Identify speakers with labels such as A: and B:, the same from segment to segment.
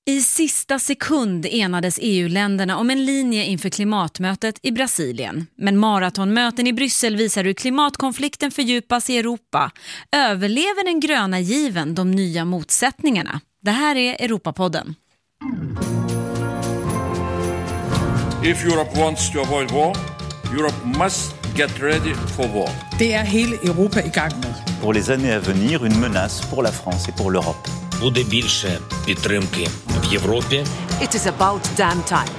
A: I sista sekund enades EU-länderna om en linje inför klimatmötet i Brasilien. Men maratonmöten i Bryssel visar hur klimatkonflikten fördjupas i Europa. Överlever den gröna given de nya motsättningarna? Det här är Europapodden.
B: If Europe wants to avoid war, Europe must get ready for war.
C: Det är hela Europa i gang med.
D: Pour les années à venir, une menace pour la France et pour l'Europe.
E: Буде більше підтримки в Європі.
F: It is about damn time.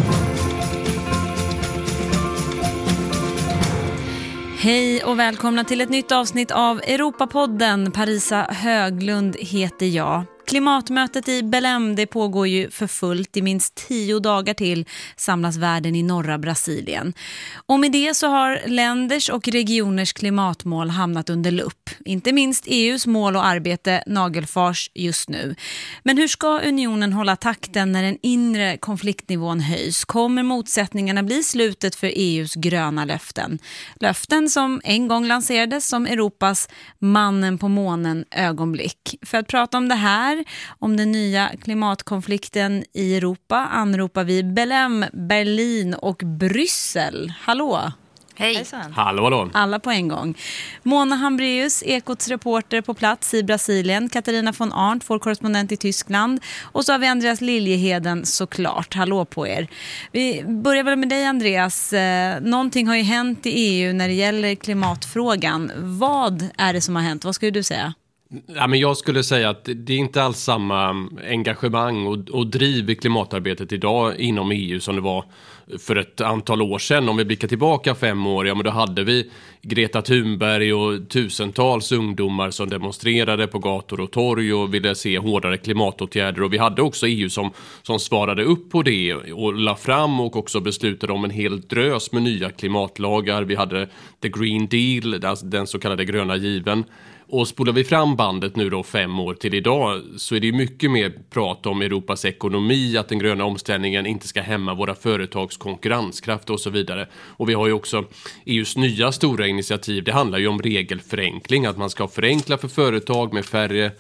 A: Hej och välkomna till ett nytt avsnitt av Europapodden. Parisa Höglund heter jag. Klimatmötet i Belém, det pågår ju för fullt. I minst 10 dagar till samlas världen i norra Brasilien. Och med det så har länders och regioners klimatmål hamnat under lupp. Inte minst EUs mål och arbete nagelfars just nu. Men hur ska unionen hålla takten när den inre konfliktnivån höjs? Kommer motsättningarna bli slutet för EUs gröna löften? Löften som en gång lanserades som Europas mannen på månen ögonblick. För att prata om det här, om den nya klimatkonflikten i Europa, anropar vi Belém, Berlin och Bryssel. Hallå!
G: Hej!
H: Hallå!
A: Alla på en gång. Mona Hambreus, Ekots reporter på plats i Brasilien. Katarina von Arndt, vår korrespondent i Tyskland. Och så har vi Andreas Liljeheden såklart. Hallå på er. Vi börjar väl med dig, Andreas. Någonting har ju hänt i EU när det gäller klimatfrågan. Vad är det som har hänt? Vad skulle du säga?
H: Ja, men jag skulle säga att det är inte alls samma engagemang och driv i klimatarbetet idag inom EU som det var för ett antal år sedan. Om vi blickar tillbaka 5 år, ja, men då hade vi Greta Thunberg och tusentals ungdomar som demonstrerade på gator och torg och ville se hårdare klimatåtgärder. Och vi hade också EU som svarade upp på det och la fram och också beslutade om en hel drös med nya klimatlagar. Vi hade The Green Deal, den så kallade gröna given. Och spolar vi fram bandet nu då 5 år till idag, så är det mycket mer prat om Europas ekonomi, att den gröna omställningen inte ska hämma våra företags konkurrenskraft och så vidare. Och vi har ju också EUs nya stora initiativ. Det handlar ju om regelförenkling, att man ska förenkla för företag med färre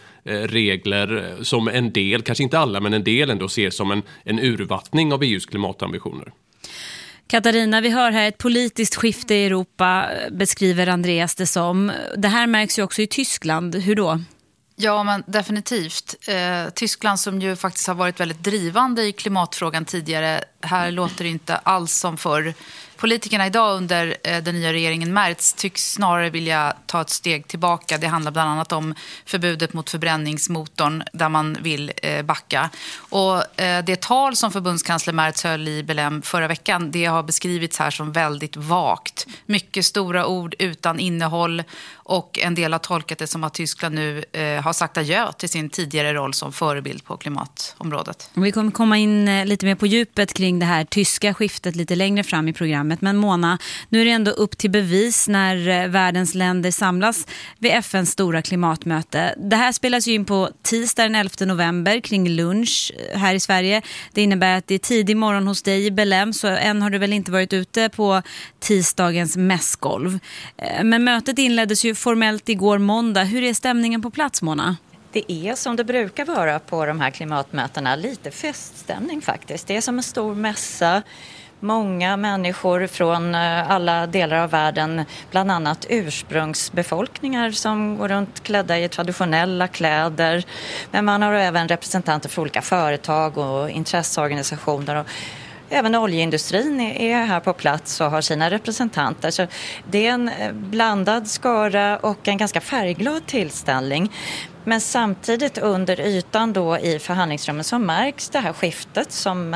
H: regler som en del, kanske inte alla men en del ändå ser som en urvattning av EUs klimatambitioner.
A: Katarina, vi hör här ett politiskt skifte i Europa, beskriver Andreas det som. Det här märks ju också i Tyskland. Hur då?
G: Ja, men definitivt. Tyskland som ju faktiskt har varit väldigt drivande i klimatfrågan tidigare. Här låter det inte alls som förr. Politikerna idag under den nya regeringen Merz tycks snarare vilja ta ett steg tillbaka. Det handlar bland annat om förbudet mot förbränningsmotorn där man vill backa. Och det tal som förbundskansler Merz höll i Belém förra veckan, det har beskrivits här som väldigt vagt. Mycket stora ord utan innehåll, och en del har tolkat det som att Tyskland nu har sagt adjö till sin tidigare roll som förebild på klimatområdet.
A: Vi kommer komma in lite mer på djupet kring det här tyska skiftet lite längre fram i programmet. Men Mona, nu är det ändå upp till bevis när världens länder samlas vid FNs stora klimatmöte. Det här spelas ju in på tisdag den 11 november kring lunch här i Sverige. Det innebär att det är tidig morgon hos dig i Belém, så än har du väl inte varit ute på tisdagens mässgolv. Men mötet inleddes ju formellt igår måndag. Hur är stämningen på plats, Mona?
I: Det är som det brukar vara på de här klimatmötena, lite feststämning faktiskt. Det är som en stor mässa. Många människor från alla delar av världen, bland annat ursprungsbefolkningar som går runt klädda i traditionella kläder. Men man har även representanter för olika företag och intresseorganisationer, och även oljeindustrin är här på plats och har sina representanter. Så det är en blandad skara och en ganska färgglad tillställning. Men samtidigt under ytan då i förhandlingsrummet så märks det här skiftet som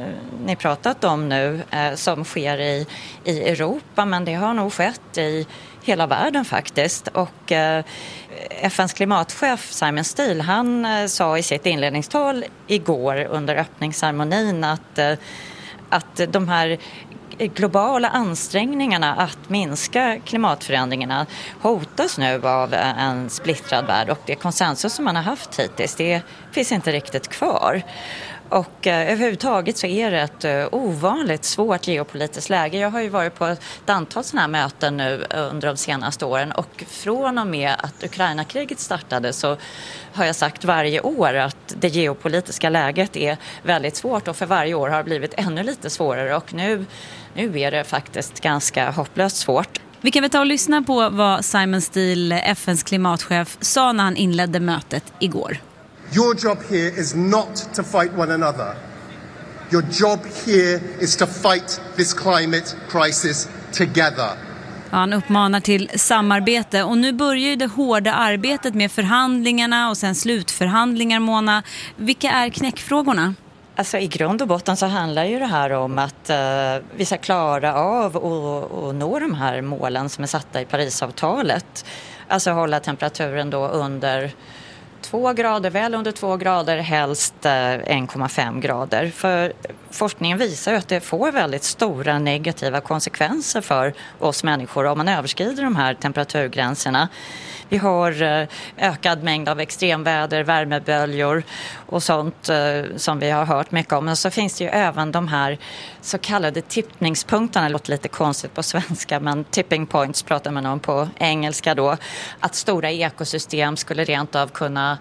I: ni pratat om nu, som sker i Europa. Men det har nog skett i hela världen faktiskt. Och FNs klimatchef Simon Stiell, han sa i sitt inledningstal igår under öppningsceremonin att de här globala ansträngningarna att minska klimatförändringarna hotas nu av en splittrad värld, och det konsensus som man har haft hittills, det finns inte riktigt kvar. Och överhuvudtaget så är det ett ovanligt svårt geopolitiskt läge. Jag har ju varit på ett antal sådana här möten nu under de senaste åren, och från och med att Ukraina-kriget startade så har jag sagt varje år att det geopolitiska läget är väldigt svårt, och för varje år har det blivit ännu lite svårare, och nu är det faktiskt ganska hopplöst svårt.
A: Vi kan väl ta och lyssna på vad Simon Steele, FNs klimatchef, sa när han inledde mötet igår.
J: Your job here is not to fight one another. Your job here is to fight this climate crisis together.
A: Ja, han uppmanar till samarbete, och nu börjar ju det hårda arbetet med förhandlingarna och sen slutförhandlingar, Mona. Vilka är knäckfrågorna?
I: Alltså i grund och botten så handlar ju det här om att vi ska klara av och nå de här målen som är satta i Parisavtalet. Alltså hålla temperaturen då under 2 grader, väl under 2 grader, helst 1,5 grader. För forskningen visar ju att det får väldigt stora negativa konsekvenser för oss människor om man överskrider de här temperaturgränserna. Vi har ökad mängd av extremväder, värmeböljor och sånt som vi har hört mycket om. Men så finns det ju även de här så kallade tippningspunkterna. Det låter lite konstigt på svenska, men tipping points pratar man om på engelska då. Att stora ekosystem skulle rent av kunna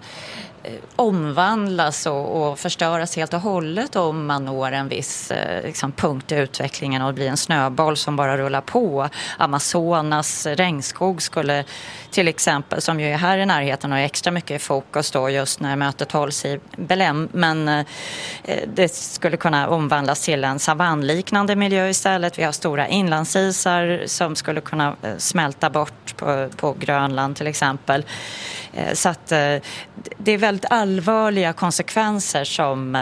I: omvandlas och förstöras helt och hållet om man når en viss punkt i utvecklingen och det blir en snöboll som bara rullar på. Amazonas regnskog skulle till exempel, som ju är här i närheten och är extra mycket i fokus då just när mötet hålls i Belém, men det skulle kunna omvandlas till en savannliknande miljö istället. Vi har stora inlandsisar som skulle kunna smälta bort på Grönland till exempel. Så att det är väldigt allvarliga konsekvenser som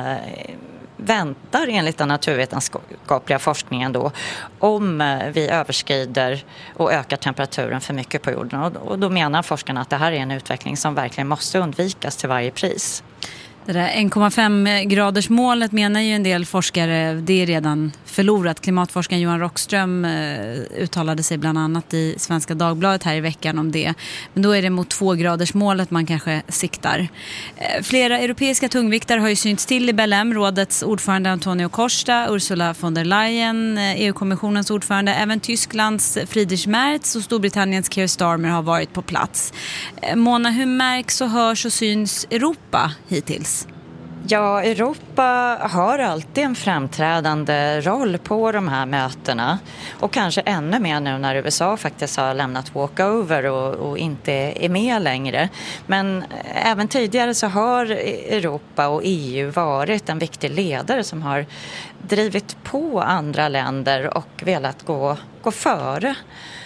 I: väntar enligt den naturvetenskapliga forskningen då, om vi överskrider och ökar temperaturen för mycket på jorden. Och då menar forskarna att det här är en utveckling som verkligen måste undvikas till varje pris.
A: Det där 1,5-gradersmålet menar ju en del forskare, det är redan förlorat. Klimatforskaren Johan Rockström uttalade sig bland annat i Svenska Dagbladet här i veckan om det. Men då är det mot 2-gradersmålet man kanske siktar. Flera europeiska tungviktare har ju synts till i Belém. Rådets ordförande Antonio Costa, Ursula von der Leyen, EU-kommissionens ordförande, även Tysklands Friedrich Merz och Storbritanniens Keir Starmer har varit på plats. Mona, hur märks och hörs och syns Europa hittills?
I: Ja, Europa har alltid en framträdande roll på de här mötena, och kanske ännu mer nu när USA faktiskt har lämnat walkover och inte är med längre. Men även tidigare så har Europa och EU varit en viktig ledare som har drivit på andra länder och velat gå före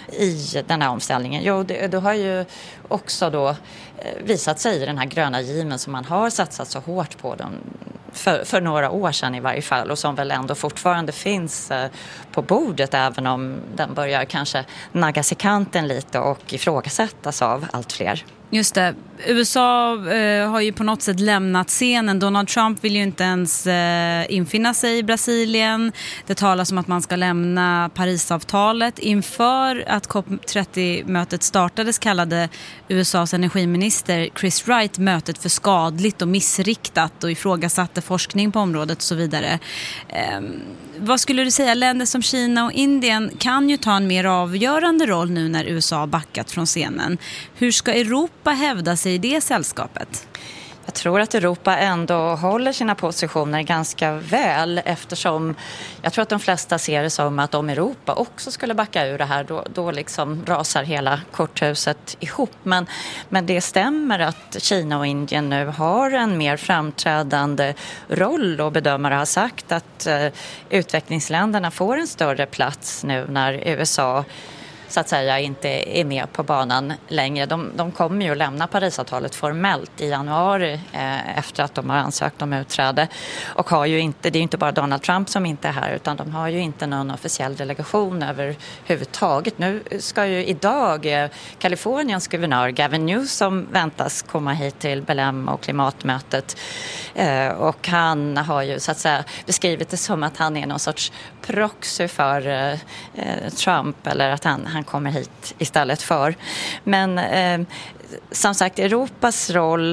I: i den här omställningen. Jo, det har ju också då visat sig i den här gröna given som man har satsat så hårt på den för några år sedan i varje fall, och som väl ändå fortfarande finns på bordet, även om den börjar kanske naggas i kanten lite och ifrågasättas av allt fler.
A: Just det. USA har ju på något sätt lämnat scenen. Donald Trump vill ju inte ens infinna sig i Brasilien. Det talas om att man ska lämna Parisavtalet. Inför att COP30-mötet startades kallade USAs energiminister Chris Wright mötet för skadligt och missriktat och ifrågasatte forskning på området och så vidare. Vad skulle du säga? Länder som Kina och Indien kan ju ta en mer avgörande roll nu när USA har backat från scenen. Hur ska Europa hävda sig i det sällskapet?
I: Jag tror att Europa ändå håller sina positioner ganska väl, eftersom jag tror att de flesta ser det som att om Europa också skulle backa ur det här, då liksom rasar hela korthuset ihop. Men det stämmer att Kina och Indien nu har en mer framträdande roll, och bedömare har sagt att utvecklingsländerna får en större plats nu när USA så att säga inte är med på banan längre. De kommer ju att lämna Parisavtalet formellt i januari efter att de har ansökt om utträde, och har ju inte, det är inte bara Donald Trump som inte är här, utan de har ju inte någon officiell delegation överhuvudtaget. Nu ska ju idag Kaliforniens guvernör Gavin Newsom väntas komma hit till Belém och klimatmötet, och han har ju så att säga beskrivit det som att han är någon sorts proxy för Trump, eller att han kommer hit istället för. Men som sagt, Europas roll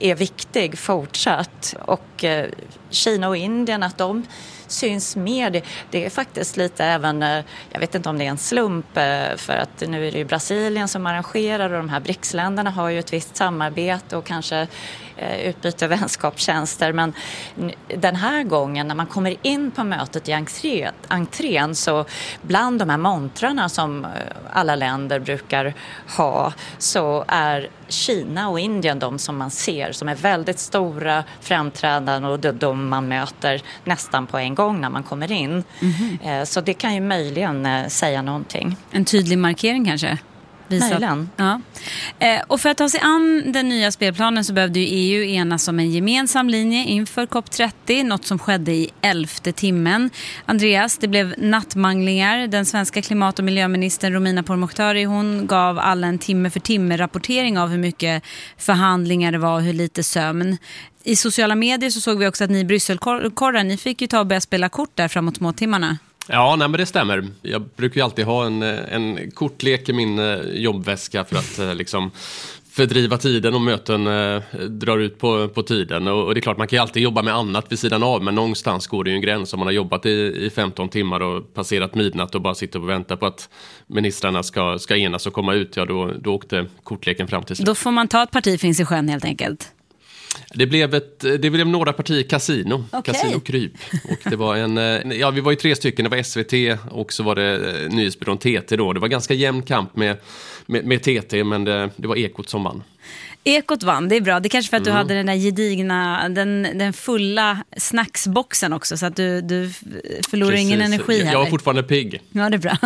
I: är viktig fortsatt. Och Kina och Indien, att de syns mer, det är faktiskt lite även, jag vet inte om det är en slump, för att nu är det ju Brasilien som arrangerar och de här BRICS-länderna har ju ett visst samarbete och kanske utbyte vänskapstjänster, men den här gången när man kommer in på mötet i entrén så bland de här montrarna som alla länder brukar ha så är Kina och Indien de som man ser som är väldigt stora, framträdande och de man möter nästan på en gång när man kommer in. Så det kan ju möjligen säga någonting.
A: En tydlig markering kanske?
I: Möjligen.
A: Ja. Och för att ta sig an den nya spelplanen så behövde ju EU enas om en gemensam linje inför COP30, något som skedde i 11:e timmen. Andreas, det blev nattmanglingar. Den svenska klimat- och miljöministern Romina Pourmokhtari, hon gav alla en timme för timme rapportering av hur mycket förhandlingar det var och hur lite sömn. I sociala medier så såg vi också att ni Brysselkorrar, ni fick ju ta och börja spela kort där framåt småtimmarna.
H: Ja, nej, men det stämmer. Jag brukar ju alltid ha en kortlek i min jobbväska för att liksom fördriva tiden och möten drar ut på tiden. Och det är klart, man kan ju alltid jobba med annat vid sidan av, men någonstans går det ju en gräns. Om man har jobbat i 15 timmar och passerat midnatt och bara sitter och väntar på att ministrarna ska enas och komma ut, ja då åkte kortleken fram till sig.
A: Då får man ta ett parti finns i sjön helt enkelt.
H: Det blev några partier kasino, kasino kryp. Och det var vi var ju 3 stycken, det var SVT och så var det nyhetsbyrån TT då. Det var ganska jämn kamp med TT, men det var Ekot som vann.
A: Ekot vann, det är bra. Det är kanske för att du hade den där gedigna, den fulla snacksboxen också, så att du förlorar ingen energi heller.
H: Jag var fortfarande pigg.
A: Ja, det är bra.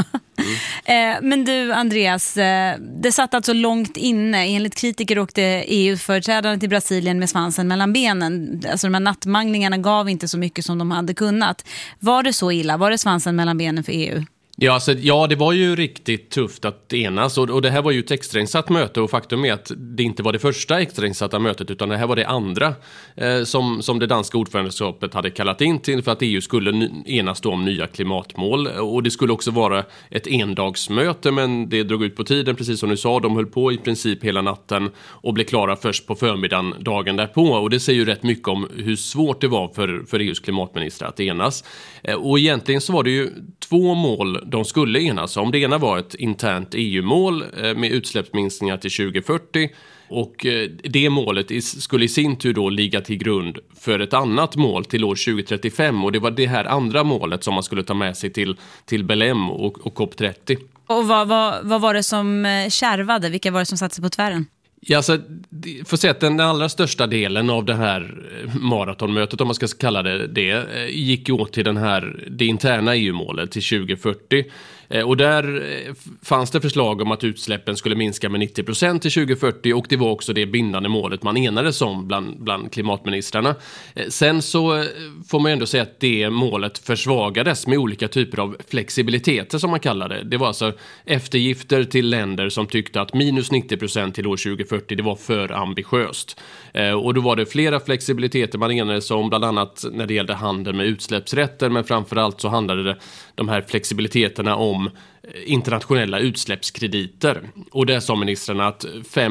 A: Men du, Andreas, det satt alltså långt inne. Enligt kritiker åkte EU-företrädarna till Brasilien med svansen mellan benen. Alltså de här nattmanglingarna gav inte så mycket som de hade kunnat. Var det så illa? Var det svansen mellan benen för EU?
H: Ja, det var ju riktigt tufft att enas och det här var ju ett extrainsatt möte och faktum är att det inte var det första extrainsatta mötet utan det här var det andra som det danska ordförandeskapet hade kallat in till för att EU skulle enas då om nya klimatmål och det skulle också vara ett endagsmöte men det drog ut på tiden precis som du sa, de höll på i princip hela natten och blev klara först på förmiddagen dagen därpå och det säger ju rätt mycket om hur svårt det var för EUs klimatministrar att enas och egentligen så var det ju 2 mål de skulle enas om. Det ena var ett internt EU-mål med utsläppsminskningar till 2040 och det målet skulle i sin tur då ligga till grund för ett annat mål till år 2035 och det var det här andra målet som man skulle ta med sig till Belém och COP30.
A: Och vad var det som kärvade? Vilka var det som satte sig på tvären?
H: Ja, så får se att den allra största delen av det här maratonmötet, om man ska kalla det gick åt till det interna EU-målet till 2040. Och där fanns det förslag om att utsläppen skulle minska med 90% till 2040 och det var också det bindande målet man enades om bland klimatministrarna. Sen så får man ju ändå säga att det målet försvagades med olika typer av flexibiliteter som man kallar det. Det var alltså eftergifter till länder som tyckte att minus 90% till år 2040 det var för ambitiöst. Och då var det flera flexibiliteter man enades om, bland annat när det gällde handel med utsläppsrätter men framförallt så handlade det de här flexibiliteterna om internationella utsläppskrediter. Och det sa ministrarna att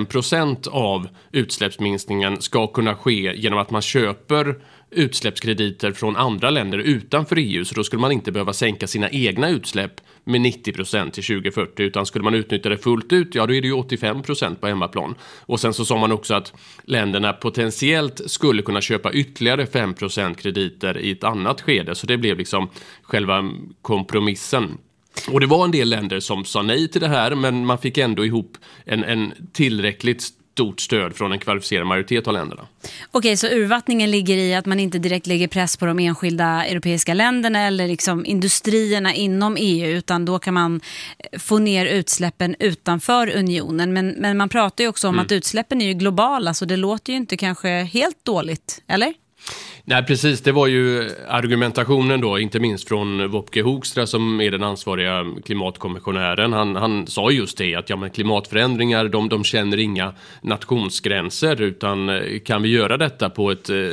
H: 5% av utsläppsminskningen ska kunna ske genom att man köper utsläppskrediter från andra länder utanför EU. Så då skulle man inte behöva sänka sina egna utsläpp med 90% till 2040 utan skulle man utnyttja det fullt ut, ja då är det ju 85% på hemmaplan. Och sen så sa man också att länderna potentiellt skulle kunna köpa ytterligare 5% krediter i ett annat skede. Så det blev liksom själva kompromissen. Och det var en del länder som sa nej till det här men man fick ändå ihop en tillräckligt stort stöd från en kvalificerad majoritet av länderna.
A: Okej, så urvattningen ligger i att man inte direkt lägger press på de enskilda europeiska länderna eller liksom industrierna inom EU utan då kan man få ner utsläppen utanför unionen. Men man pratar ju också om att utsläppen är ju globala så det låter ju inte kanske helt dåligt, eller?
H: Nej, precis. Det var ju argumentationen då, inte minst från Wopke Hoekstra som är den ansvariga klimatkommissionären. Han sa just det, att men klimatförändringar, de känner inga nationsgränser, utan kan vi göra detta på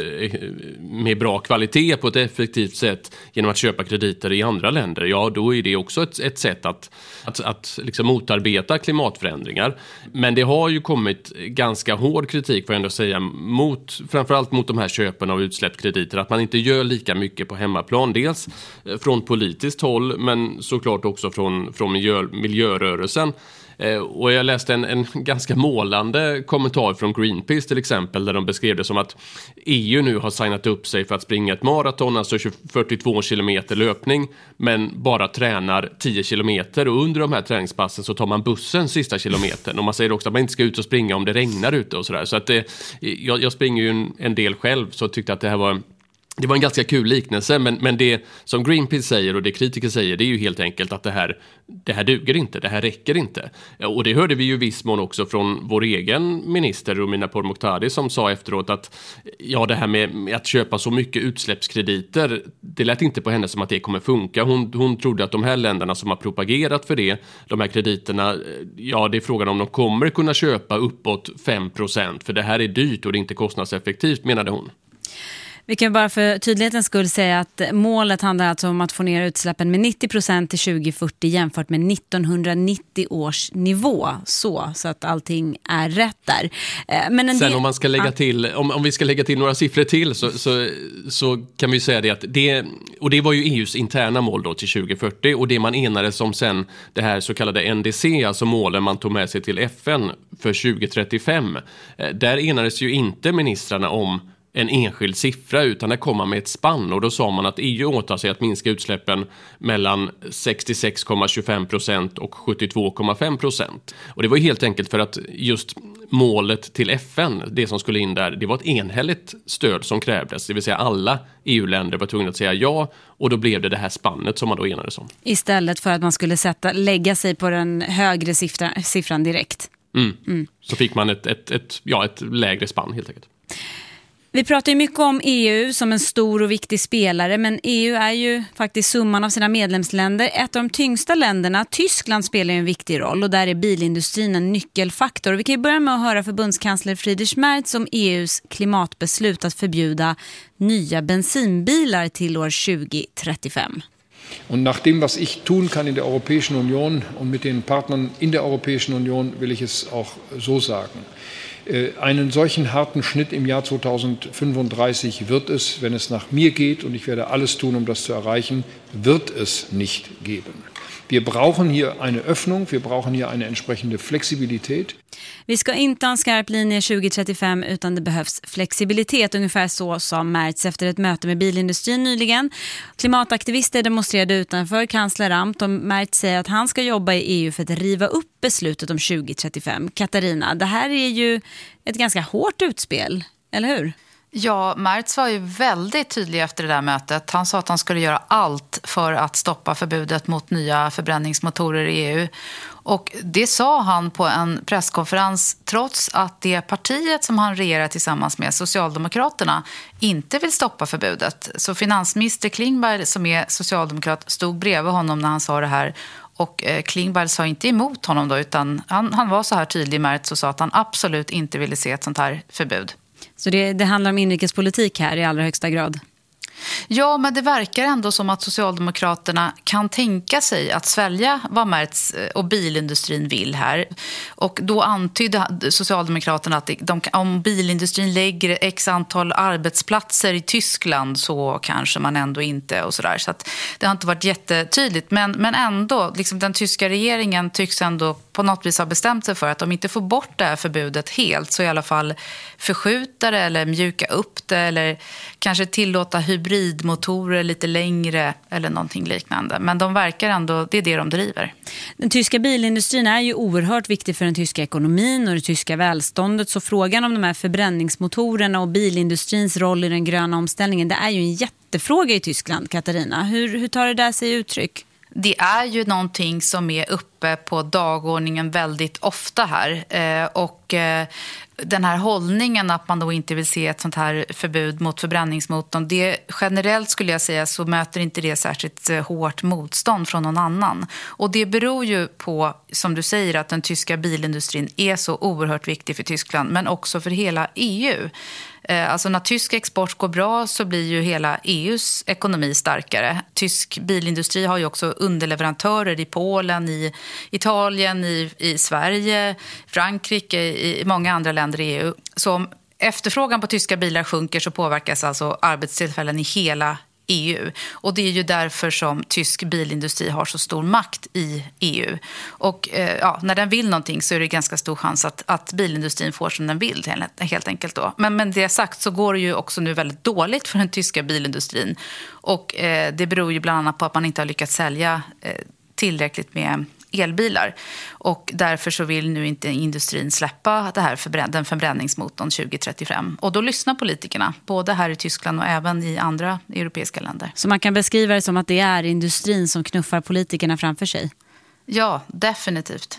H: med bra kvalitet, på ett effektivt sätt genom att köpa krediter i andra länder, ja då är det också ett sätt att liksom motarbeta klimatförändringar. Men det har ju kommit ganska hård kritik, får jag ändå säga, framförallt mot de här köpen av utsläppskrediter, att man inte gör lika mycket på hemmaplan, dels från politiskt håll men såklart också från miljörörelsen. Och jag läste en ganska målande kommentar från Greenpeace till exempel, där de beskrev det som att EU nu har signat upp sig för att springa ett maraton, alltså 42 kilometer löpning, men bara tränar 10 kilometer, och under de här träningspassen så tar man bussen sista kilometern, och man säger också att man inte ska ut och springa om det regnar ute och sådär. Så att jag springer ju en del själv, så tyckte att det var en ganska kul liknelse, men det som Greenpeace säger och det kritiker säger, det är ju helt enkelt att det här duger inte, det här räcker inte. Och det hörde vi ju viss mån också från vår egen minister Romina Pourmokhtari, som sa efteråt att det här med att köpa så mycket utsläppskrediter, det lät inte på henne som att det kommer funka. Hon trodde att de här länderna som har propagerat för det, de här krediterna, det är frågan om de kommer kunna köpa uppåt 5%, för det här är dyrt och det är inte kostnadseffektivt, menade hon.
A: Vi kan bara för tydlighetens skull säga att målet handlar alltså om att få ner utsläppen med 90% till 2040 jämfört med 1990 års nivå. Så att allting är rätt där. Men sen
H: om man ska lägga till, om vi ska lägga till några siffror till så kan vi säga det att det var ju EUs interna mål då till 2040, och det man enades om sen, det här så kallade NDC, alltså målen man tog med sig till FN för 2035. Där enades ju inte ministrarna om en enskild siffra, utan det kom man med ett spann, och då sa man att EU åtar sig att minska utsläppen mellan 66,25% och 72,5%. Och det var helt enkelt för att just målet till FN, det som skulle in där, det var ett enhälligt stöd som krävdes, det vill säga alla EU-länder var tvungna att säga ja, och då blev det här spannet som man då enades om.
A: Istället för att man skulle lägga sig på den högre siffran direkt.
H: Så fick man ett lägre spann helt enkelt.
A: Vi pratar ju mycket om EU som en stor och viktig spelare, men EU är ju faktiskt summan av sina medlemsländer. Ett av de tyngsta länderna, Tyskland, spelar ju en viktig roll, och där är bilindustrin en nyckelfaktor. Vi kan ju börja med att höra förbundskansler Friedrich Merz om EUs klimatbeslut att förbjuda nya bensinbilar till år 2035.
K: Und nach dem, was ich tun kann in der Europäischen Union und mit den Partnern in der Europäischen Union, will ich es auch so sagen. Einen solchen harten Schnitt im Jahr 2035 wird es, wenn es nach mir geht, und ich werde alles tun, um das zu erreichen, wird es nicht geben. Wir brauchen hier eine Öffnung, wir brauchen hier eine entsprechende Flexibilität.
A: Vi ska inte ha en skarp linje 2035, utan det behövs flexibilitet. Ungefär så sa Merz efter ett möte med bilindustrin nyligen. Klimataktivister demonstrerade utanför kansleramt, och Merz säger att han ska jobba i EU för att riva upp beslutet om 2035. Katarina, det här är ju ett ganska hårt utspel, eller hur?
G: Ja, Merz var ju väldigt tydlig efter det där mötet. Han sa att han skulle göra allt för att stoppa förbudet mot nya förbränningsmotorer i EU. Och det sa han på en presskonferens trots att det partiet som han regerar tillsammans med, Socialdemokraterna, inte vill stoppa förbudet. Så finansminister Klingberg, som är socialdemokrat, stod bredvid honom när han sa det här. Och Klingberg sa inte emot honom då, utan han var så här tydlig, Merz, och sa att han absolut inte ville se ett sånt här förbud.
A: Så det handlar om inrikespolitik här i allra högsta grad?
G: Ja, men det verkar ändå som att Socialdemokraterna kan tänka sig att svälja vad Merz och bilindustrin vill här. Och då antydde Socialdemokraterna att om bilindustrin lägger x antal arbetsplatser i Tyskland så kanske man ändå inte, och sådär. Så att det har inte varit jättetydligt. Men ändå, liksom den tyska regeringen tycks ändå på något vis ha bestämt sig för att de inte får bort det här förbudet helt, så i alla fall förskjuta det eller mjuka upp det, eller kanske tillåta hybridmotorer lite längre eller någonting liknande. Men de verkar ändå, det är det de driver.
A: Den tyska bilindustrin är ju oerhört viktig för den tyska ekonomin och det tyska välståndet, så frågan om de här förbränningsmotorerna och bilindustrins roll i den gröna omställningen, det är ju en jättefråga i Tyskland, Katarina. Hur tar det där sig uttryck?
G: Det är ju någonting som är uppe på dagordningen väldigt ofta här. Och den här hållningen att man då inte vill se ett sånt här förbud mot förbränningsmotorn, det generellt skulle jag säga så möter inte det särskilt hårt motstånd från någon annan. Och det beror ju på, som du säger, att den tyska bilindustrin är så oerhört viktig för Tyskland, men också för hela EU. Alltså när tysk export går bra så blir ju hela EUs ekonomi starkare. Tysk bilindustri har ju också underleverantörer i Polen, i Italien, i Sverige, Frankrike, i många andra länder i EU. Så om efterfrågan på tyska bilar sjunker så påverkas alltså arbetstillfällen i hela EU. Och det är ju därför som tysk bilindustri har så stor makt i EU. Och när den vill någonting så är det ganska stor chans att bilindustrin får som den vill helt enkelt då. Men det sagt så går det ju också nu väldigt dåligt för den tyska bilindustrin. Och det beror ju bland annat på att man inte har lyckats sälja tillräckligt med elbilar. Och därför så vill nu inte industrin släppa den förbränningsmotorn 2035. Och då lyssnar politikerna, både här i Tyskland och även i andra europeiska länder.
A: Så man kan beskriva det som att det är industrin som knuffar politikerna framför sig?
G: Ja, definitivt.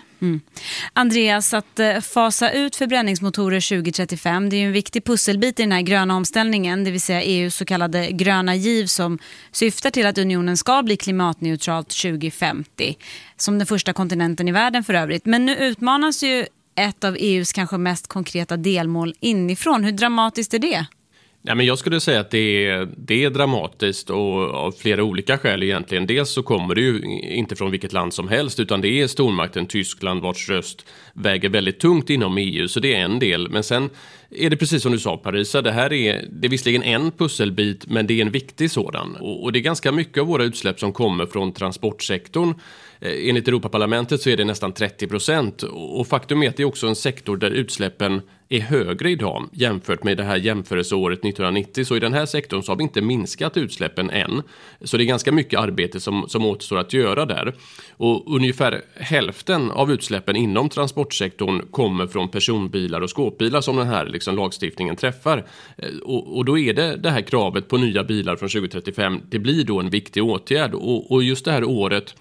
A: Andreas, att fasa ut förbränningsmotorer 2035, det är ju en viktig pusselbit i den här gröna omställningen, det vill säga EUs så kallade gröna giv som syftar till att unionen ska bli klimatneutralt 2050, som den första kontinenten i världen för övrigt. Men nu utmanas ju ett av EUs kanske mest konkreta delmål inifrån. Hur dramatiskt är det?
H: Ja, men jag skulle säga att det är dramatiskt och av flera olika skäl egentligen. Dels så kommer det ju inte från vilket land som helst, utan det är stormakten Tyskland vars röst väger väldigt tungt inom EU, så det är en del. Men sen är det precis som du sa, Parisa, det är visserligen en pusselbit, men det är en viktig sådan. Och det är ganska mycket av våra utsläpp som kommer från transportsektorn. Enligt Europaparlamentet så är det nästan 30%. Och faktum är att det är också en sektor där utsläppen är högre idag jämfört med det här jämförelseåret 1990. Så i den här sektorn så har vi inte minskat utsläppen än. Så det är ganska mycket arbete som återstår att göra där. Och ungefär hälften av utsläppen inom transportsektorn kommer från personbilar och skåpbilar som den här lagstiftningen träffar. Och då är det här kravet på nya bilar från 2035, det blir då en viktig åtgärd. Och just det här året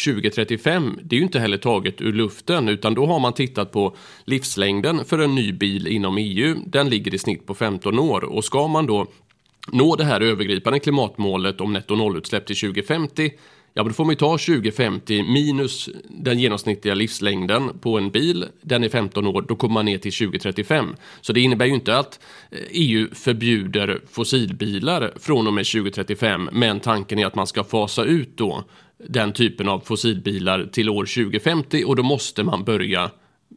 H: 2035, det är ju inte heller taget ur luften, utan då har man tittat på livslängden för en ny bil inom EU. Den ligger i snitt på 15 år, och ska man då nå det här övergripande klimatmålet om netto nollutsläpp till 2050, ja, då får man ju ta 2050 minus den genomsnittliga livslängden på en bil. Den är 15 år, då kommer man ner till 2035. Så det innebär ju inte att EU förbjuder fossilbilar från och med 2035, men tanken är att man ska fasa ut då den typen av fossilbilar till år 2050, och då måste man börja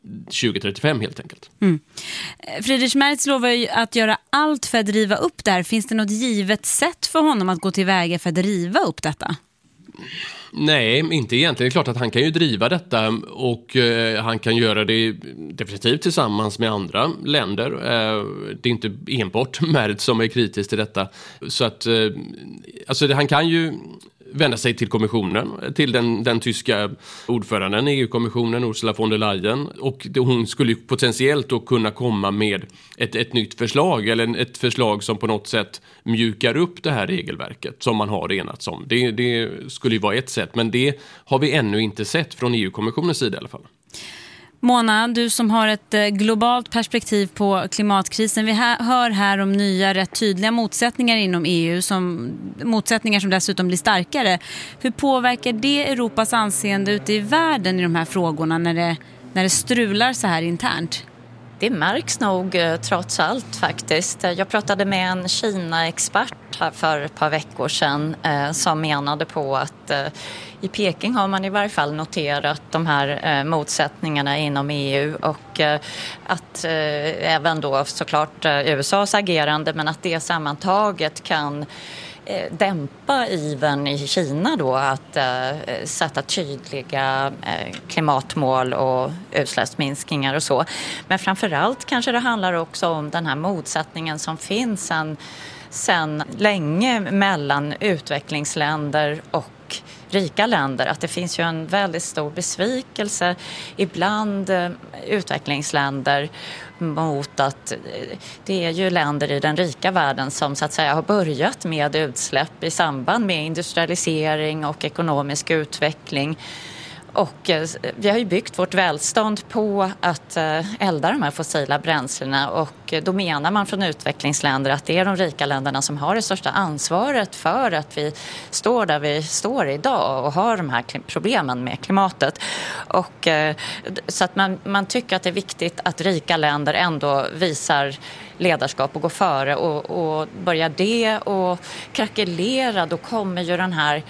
H: 2035 helt enkelt.
A: Friedrich Merz lovar ju att göra allt för att driva upp det här. Finns det något givet sätt för honom att gå tillväga för att driva upp detta?
H: Nej, inte egentligen. Det är klart att han kan ju driva detta, och han kan göra det definitivt tillsammans med andra länder. Det är inte enbart Merz som är kritisk till detta. Så att han kan ju vända sig till kommissionen, till den tyska ordföranden i EU-kommissionen, Ursula von der Leyen, och hon skulle potentiellt då kunna komma med ett nytt förslag, eller ett förslag som på något sätt mjukar upp det här regelverket som man har enats om. Det skulle ju vara ett sätt, men det har vi ännu inte sett från EU-kommissionens sida i alla fall.
A: Mona, du som har ett globalt perspektiv på klimatkrisen. Vi hör här om nya rätt tydliga motsättningar inom EU, motsättningar som dessutom blir starkare. Hur påverkar det Europas anseende ute i världen i de här frågorna när det strular så här internt?
I: Det märks nog trots allt faktiskt. Jag pratade med en Kina-expert här för ett par veckor sedan som menade på att i Peking har man i varje fall noterat de här motsättningarna inom EU, och att även då såklart USAs agerande, men att det sammantaget kan dämpa ivern i Kina då att sätta tydliga klimatmål och utsläppsminskningar och så. Men framförallt kanske det handlar också om den här motsättningen som finns sedan länge mellan utvecklingsländer och och rika länder, att det finns ju en väldigt stor besvikelse ibland utvecklingsländer mot att det är ju länder i den rika världen som så att säga har börjat med utsläpp i samband med industrialisering och ekonomisk utveckling. Och vi har ju byggt vårt välstånd på att elda de här fossila bränslena, och då menar man från utvecklingsländer att det är de rika länderna som har det största ansvaret för att vi står där vi står idag och har de här problemen med klimatet. Och så att man tycker att det är viktigt att rika länder ändå visar ledarskap och går före, och börjar det och krackelera, då kommer ju den här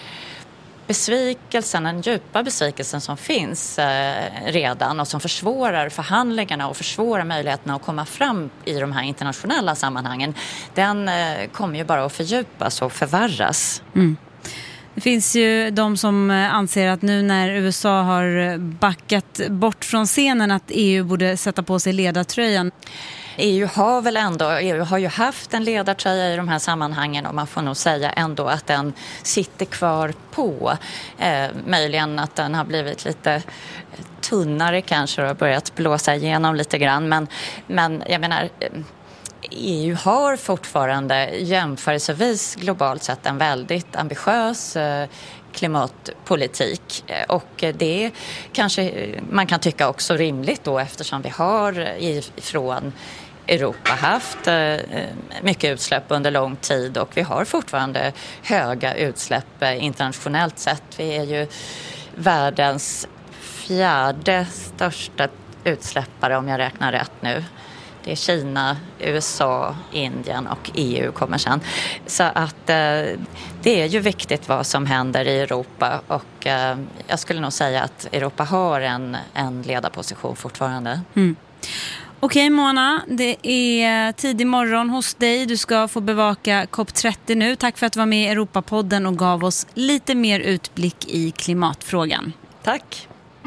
I: den djupa besvikelsen som finns redan och som försvårar förhandlingarna och försvårar möjligheterna att komma fram i de här internationella sammanhangen, den kommer ju bara att fördjupas och förvärras.
A: Mm. Det finns ju de som anser att nu när USA har backat bort från scenen att EU borde sätta på sig ledartröjan.
I: EU har ju haft en ledartröja i de här sammanhangen, och man får nog säga ändå att den sitter kvar på. Möjligen att den har blivit lite tunnare kanske och har börjat blåsa igenom lite grann. Men jag menar, EU har fortfarande jämförelsevis globalt sett en väldigt ambitiös klimatpolitik, och det kanske man kan tycka också rimligt då, eftersom vi har ifrån Europa haft mycket utsläpp under lång tid, och vi har fortfarande höga utsläpp internationellt sett. Vi är ju världens 4:e största utsläppare om jag räknar rätt nu. Det är Kina, USA, Indien och EU kommer sen. Så att det är ju viktigt vad som händer i Europa, och jag skulle nog säga att Europa har en ledarposition fortfarande.
A: Mm. Okej Mona, det är tidig morgon hos dig. Du ska få bevaka COP30 nu. Tack för att du var med i Europapodden och gav oss lite mer utblick i klimatfrågan.
I: Tack.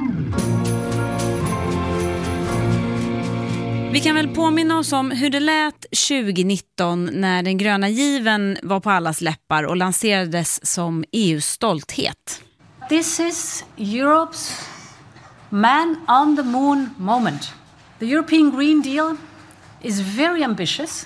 A: Vi kan väl påminna oss om hur det lät 2019 när den gröna given var på allas läppar och lanserades som EUs stolthet.
L: This is Europe's man on the moon moment. The European Green Deal is very ambitious,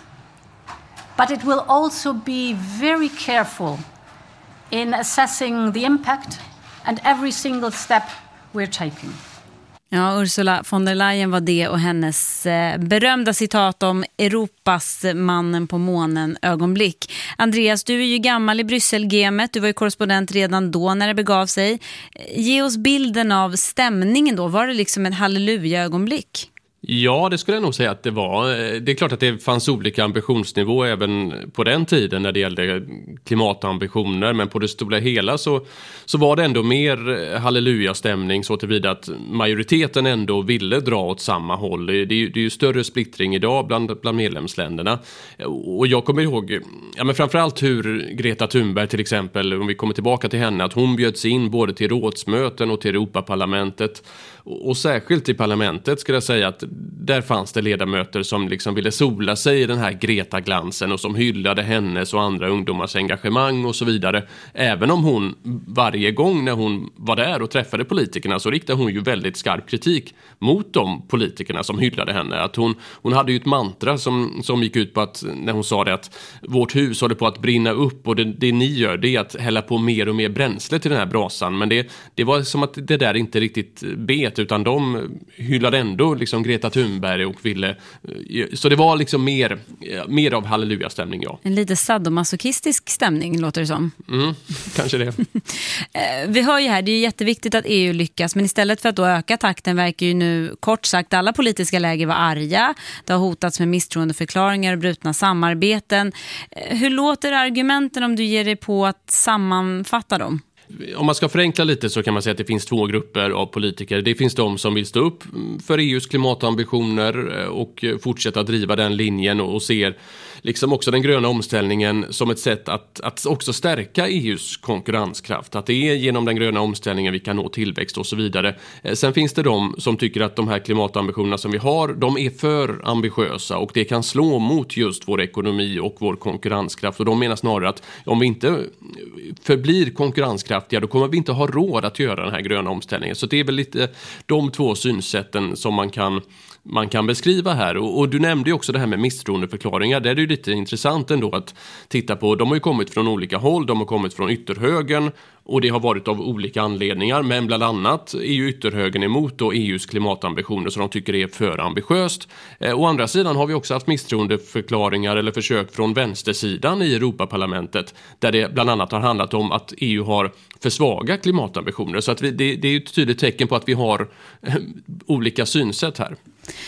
L: but it will also be very careful in assessing the impact and every single step we're taking.
A: Ja, Ursula von der Leyen var det, och hennes berömda citat om Europas mannen på månen ögonblick. Andreas, du är ju gammal i Brysselgamet. Du var ju korrespondent redan då när det begav sig. Ge oss bilden av stämningen då. Var det liksom en halleluja-ögonblick?
H: Ja, det skulle jag nog säga att det var. Det är klart att det fanns olika ambitionsnivå även på den tiden när det gällde klimatambitioner, men på det stora hela så var det ändå mer halleluja-stämning, så tillvida att majoriteten ändå ville dra åt samma håll. Det är ju större splittring idag bland medlemsländerna. Och jag kommer ihåg, men framförallt hur Greta Thunberg till exempel, om vi kommer tillbaka till henne, att hon bjöds in både till rådsmöten och till Europaparlamentet. Och särskilt i parlamentet skulle jag säga att där fanns det ledamöter som liksom ville sola sig i den här Greta-glansen och som hyllade hennes och andra ungdomars engagemang och så vidare. Även om hon varje gång när hon var där och träffade politikerna så riktade hon ju väldigt skarp kritik mot de politikerna som hyllade henne. Att hon hade ju ett mantra som gick ut på att, när hon sa det, att vårt hus håller på att brinna upp och det ni gör, det är att hälla på mer och mer bränsle till den här brasan. Men det var som att det där inte riktigt bet, utan de hyllade ändå liksom Greta Thunberg och ville, så det var liksom mer av halleluja-stämning, ja.
A: En lite sadomasochistisk stämning låter det som.
H: Kanske det.
A: Vi hör ju här, det är jätteviktigt att EU lyckas, men istället för att då öka takten verkar ju nu kort sagt alla politiska läger vara arga. Det har hotats med misstroendeförklaringar och brutna samarbeten. Hur låter argumenten om du ger dig på att sammanfatta dem?
H: Om man ska förenkla lite så kan man säga att det finns två grupper av politiker. Det finns de som vill stå upp för EUs klimatambitioner och fortsätta driva den linjen och ser liksom också den gröna omställningen som ett sätt att också stärka EUs konkurrenskraft. Att det är genom den gröna omställningen vi kan nå tillväxt och så vidare. Sen finns det de som tycker att de här klimatambitionerna som vi har, de är för ambitiösa och det kan slå mot just vår ekonomi och vår konkurrenskraft. Och de menar snarare att om vi inte förblir konkurrenskraftiga, då kommer vi inte ha råd att göra den här gröna omställningen. Så det är väl lite de två synsätten som man kan beskriva här. Och du nämnde ju också det här med misstroendeförklaringar. Där är det ju lite intressant ändå att titta på. De har ju kommit från olika håll. De har kommit från ytterhögern och det har varit av olika anledningar. Men bland annat är ju ytterhögern emot då EUs klimatambitioner så de tycker det är för ambitiöst. Å andra sidan har vi också haft misstroendeförklaringar eller försök från vänstersidan i Europaparlamentet där det bland annat har handlat om att EU har för svaga klimatambitioner. Så att det är ju ett tydligt tecken på att vi har olika synsätt här.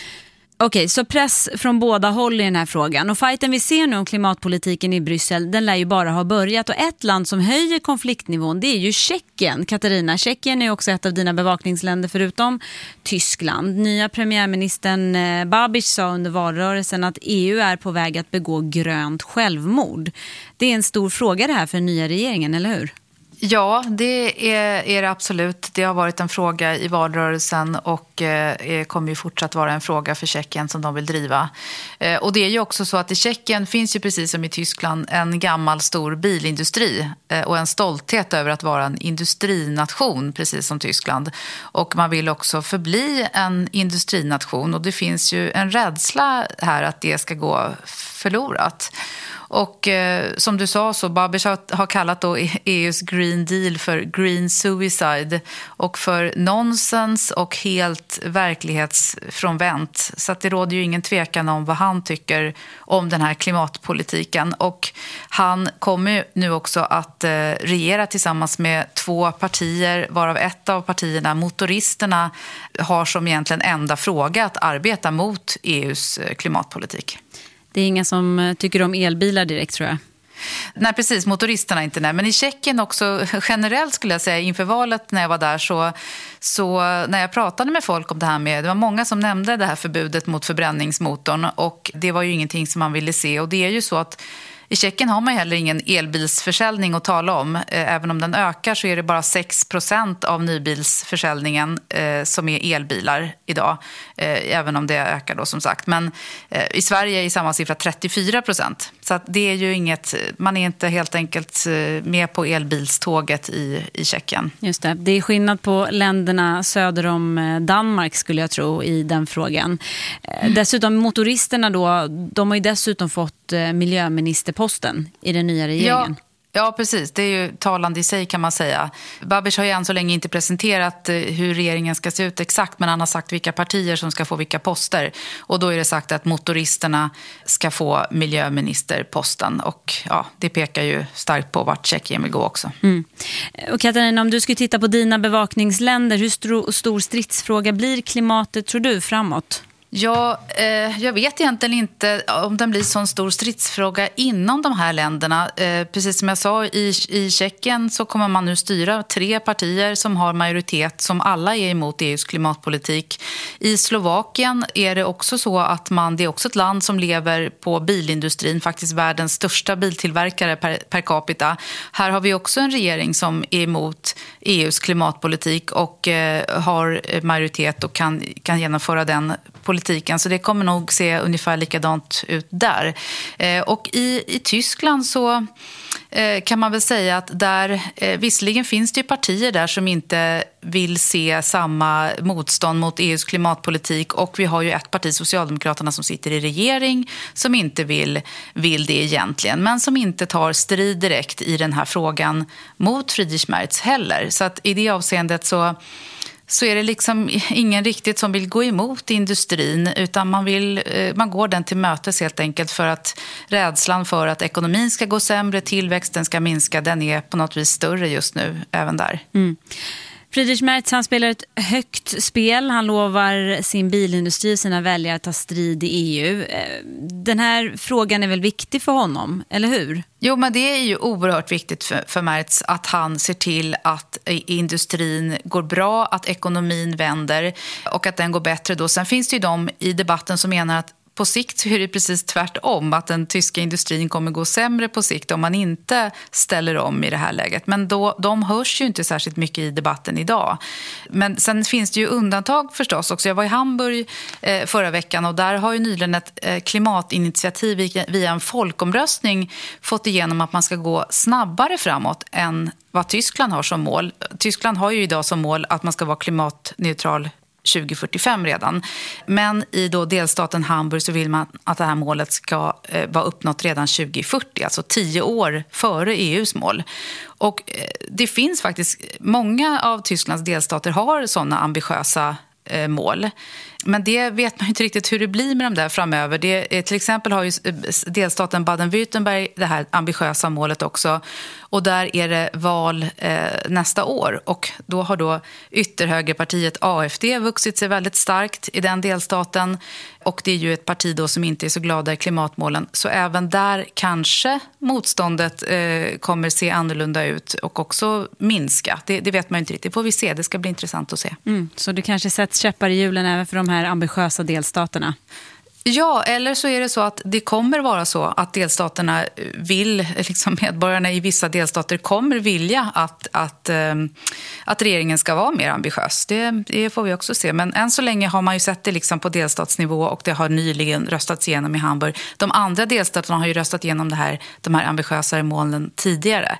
A: Okej, så press från båda håll i den här frågan. Och fighten vi ser nu om klimatpolitiken i Bryssel, den lär ju bara ha börjat. Och ett land som höjer konfliktnivån, det är ju Tjeckien. Katarina, Tjeckien är också ett av dina bevakningsländer förutom Tyskland. Nya premiärministern Babiš sa under valrörelsen att EU är på väg att begå grönt självmord. Det är en stor fråga det här för den nya regeringen, eller hur?
G: Ja, det är det absolut. Det har varit en fråga i valrörelsen och kommer ju fortsatt vara en fråga för Tjeckien som de vill driva. Och det är ju också så att i Tjeckien finns ju precis som i Tyskland en gammal stor bilindustri och en stolthet över att vara en industrination precis som Tyskland. Och man vill också förbli en industrination och det finns ju en rädsla här att det ska gå förlorat. Och som du sa så Babiš har kallat då EUs Green Deal för Green Suicide och för nonsens och helt verklighetsfrånvänt. Så att det råder ju ingen tvekan om vad han tycker om den här klimatpolitiken. Och han kommer nu också att regera tillsammans med två partier varav ett av partierna, motoristerna, har som egentligen enda fråga att arbeta mot EUs klimatpolitik. Det är inga som tycker om elbilar direkt, tror jag. Nej, precis. Motoristerna inte. Nej. Men i Tjeckien också generellt skulle jag säga inför valet när jag var där så när jag pratade med folk om det här det var många som nämnde det här förbudet mot förbränningsmotorn och det var ju ingenting som man ville se. Och det är ju så att i Tjeckien har man heller ingen elbilsförsäljning att tala om. Även om den ökar så är det bara 6% av nybilsförsäljningen som är elbilar idag. Även om det ökar då som sagt. Men i Sverige är samma siffra 34%. Så att det är ju inget, man är inte helt enkelt med på elbilståget i Tjeckien. Just det, det är skillnad på länderna söder om Danmark skulle jag tro i den frågan. Dessutom motoristerna då, de har ju dessutom fått miljöministerposten i den nya regeringen. Ja, precis. Det är ju talande i sig kan man säga. Babiš har ju än så länge inte presenterat hur regeringen ska se ut exakt, men han har sagt vilka partier som ska få vilka poster. Och då är det sagt att motoristerna ska få miljöministerposten. Och ja, det pekar ju starkt på vart Tjeckien vill gå också. Mm. Och Katarina, om du skulle titta på dina bevakningsländer, hur stor stridsfråga blir klimatet tror du framåt? Ja, jag vet egentligen inte om den blir så en stor stridsfråga inom de här länderna. Precis som jag sa, i Tjeckien så kommer man nu styra 3 partier som har majoritet som alla är emot EUs klimatpolitik. I Slovakien är det också så att det är också ett land som lever på bilindustrin, faktiskt världens största biltillverkare per capita. Här har vi också en regering som är emot EUs klimatpolitik och har majoritet och kan genomföra den politiken, så det kommer nog se ungefär likadant ut där. Och i Tyskland så kan man väl säga att där visserligen finns det ju partier där som inte vill se samma motstånd mot EUs klimatpolitik och vi har ju ett parti, Socialdemokraterna, som sitter i regering som inte vill det egentligen, men som inte tar strid direkt i den här frågan mot Friedrich Merz heller. Så att i det avseendet så är det liksom ingen riktigt som vill gå emot industrin utan man går den till mötes helt enkelt för att rädslan för att ekonomin ska gå sämre, tillväxten ska minska, den är på något vis större just nu även där. Mm. Friedrich Merz, han spelar ett högt spel. Han lovar sin bilindustri och sina väljare att ta strid i EU. Den här frågan är väl viktig för honom, eller hur? Jo, men det är ju oerhört viktigt för Merz att han ser till att industrin går bra, att ekonomin vänder och att den går bättre då. Sen finns det ju de i debatten som menar att på sikt så är det precis tvärtom, att den tyska industrin kommer gå sämre på sikt om man inte ställer om i det här läget. Men de hörs ju inte särskilt mycket i debatten idag. Men sen finns det ju undantag förstås också. Jag var i Hamburg förra veckan och där har ju nyligen ett klimatinitiativ via en folkomröstning fått igenom att man ska gå snabbare framåt än vad Tyskland har som mål. Tyskland har ju idag som mål att man ska vara klimatneutral 2045 redan. Men i då delstaten Hamburg så vill man att det här målet ska vara uppnått redan 2040, alltså 10 år före EUs mål. Och det finns faktiskt, många av Tysklands delstater har sådana ambitiösa mål. Men det vet man inte riktigt hur det blir med dem där framöver. Till exempel har ju delstaten Baden-Württemberg det här ambitiösa målet också. Och där är det val nästa år. Och då har ytterhögerpartiet AfD vuxit sig väldigt starkt i den delstaten. Och det är ju ett parti då som inte är så glada i klimatmålen. Så även där kanske motståndet kommer se annorlunda ut och också minska. Det vet man inte riktigt. Det får vi se. Det ska bli intressant att se.
A: Så det kanske sätts käppar i hjulen även för de här ambitiösa delstaterna?
G: Ja, eller så är det så att det kommer vara så att delstaterna vill, liksom medborgarna i vissa delstater kommer vilja att regeringen ska vara mer ambitiös. Det får vi också se. Men än så länge har man ju sett det liksom på delstatsnivå och det har nyligen röstats igenom i Hamburg. De andra delstaterna har ju röstat igenom de här ambitiösare målen tidigare.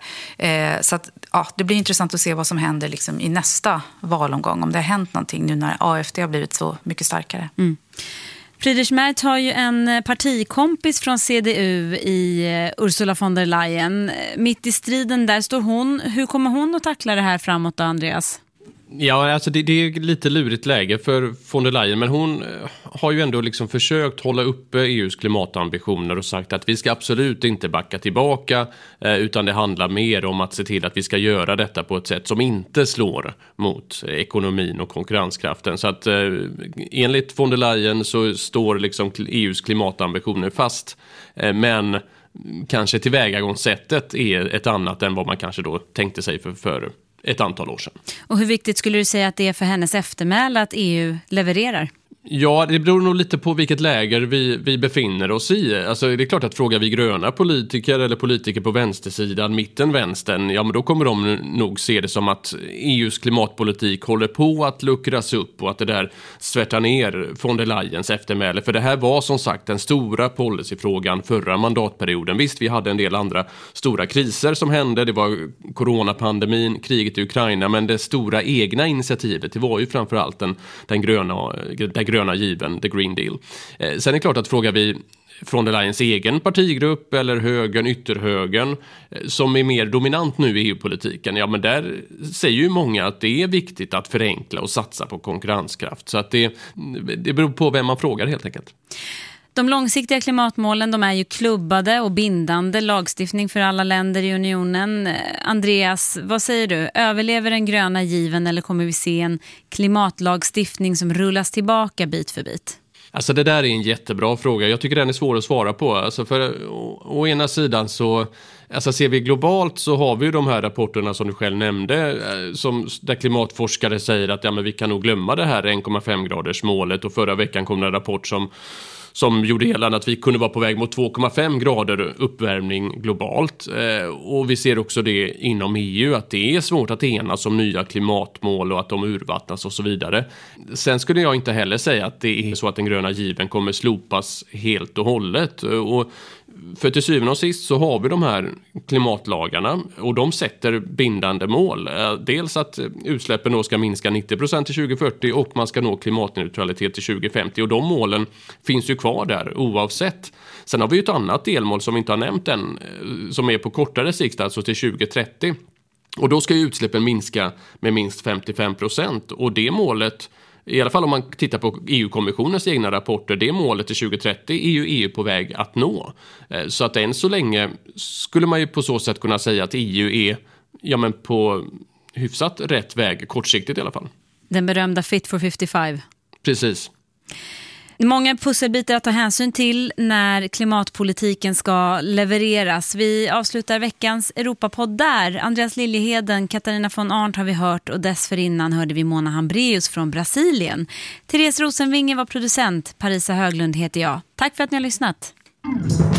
G: Så att, ja, det blir intressant att se vad som händer liksom i nästa valomgång. Om det har hänt någonting nu när AfD har blivit så mycket starkare.
A: Friedrich Merz har ju en partikompis från CDU i Ursula von der Leyen. Mitt i striden där står hon. Hur kommer hon att tackla det här framåt då, Andreas?
H: Ja, alltså det är lite lurigt läge för von der Leyen, men hon har ju ändå liksom försökt hålla uppe EUs klimatambitioner och sagt att vi ska absolut inte backa tillbaka, utan det handlar mer om att se till att vi ska göra detta på ett sätt som inte slår mot ekonomin och konkurrenskraften. Så att enligt von der Leyen så står liksom EUs klimatambitioner fast, men kanske tillvägagångssättet är ett annat än vad man kanske då tänkte sig för ett antal år sedan.
A: Och hur viktigt skulle du säga att det är för hennes eftermäle att EU levererar?
H: Ja, det beror nog lite på vilket läger vi befinner oss i. Alltså det är klart att frågar vi gröna politiker eller politiker på vänstersidan, mitten, vänstern, ja men då kommer de nog se det som att EUs klimatpolitik håller på att luckras upp och att det där svärtar ner von der Leyens eftermäle. För det här var som sagt den stora policyfrågan förra mandatperioden. Visst, vi hade en del andra stora kriser som hände. Det var coronapandemin, kriget i Ukraina, men det stora egna initiativet, det var ju framförallt den gröna given, the Green Deal. Sen är det klart att frågar vi von der Leyens egen partigrupp eller högern, ytterhögern som är mer dominant nu i EU-politiken, ja men där säger ju många att det är viktigt att förenkla och satsa på konkurrenskraft. Så att det beror på vem man frågar helt enkelt.
A: De långsiktiga klimatmålen, de är ju klubbade och bindande lagstiftning för alla länder i unionen. Andreas, vad säger du? Överlever den gröna given eller kommer vi se en klimatlagstiftning som rullas tillbaka bit för bit?
H: Alltså det där är en jättebra fråga. Jag tycker den är svår att svara på. Alltså för å ena sidan så, alltså ser vi globalt så har vi ju de här rapporterna som du själv nämnde, där klimatforskare säger att ja, men vi kan nog glömma det här 1,5 graders målet, och förra veckan kom en rapport som gjorde gällande att vi kunde vara på väg mot 2,5 grader uppvärmning globalt. Och vi ser också det inom EU att det är svårt att enas om nya klimatmål och att de urvattnas och så vidare. Sen skulle jag inte heller säga att det är så att den gröna given kommer slopas helt och hållet. Och för till syvende och sist så har vi de här klimatlagarna och de sätter bindande mål. Dels att utsläppen då ska minska 90% till 2040 och man ska nå klimatneutralitet till 2050. Och de målen finns ju kvar där oavsett. Sen har vi ju ett annat delmål som vi inte har nämnt än, som är på kortare sikt, alltså till 2030. Och då ska ju utsläppen minska med minst 55%. Och det målet, i alla fall om man tittar på EU-kommissionens egna rapporter, det målet till 2030 är ju EU på väg att nå. Så att än så länge skulle man ju på så sätt kunna säga att EU är på hyfsat rätt väg, kortsiktigt i alla fall.
A: Den berömda Fit for 55.
H: Precis.
A: Många pusselbitar att ta hänsyn till när klimatpolitiken ska levereras. Vi avslutar veckans Europapodd där. Andreas Liljeheden, Katarina von Arndt har vi hört och dessförinnan hörde vi Mona Hambreus från Brasilien. Therese Rosenvinge var producent, Parisa Höglund heter jag. Tack för att ni har lyssnat.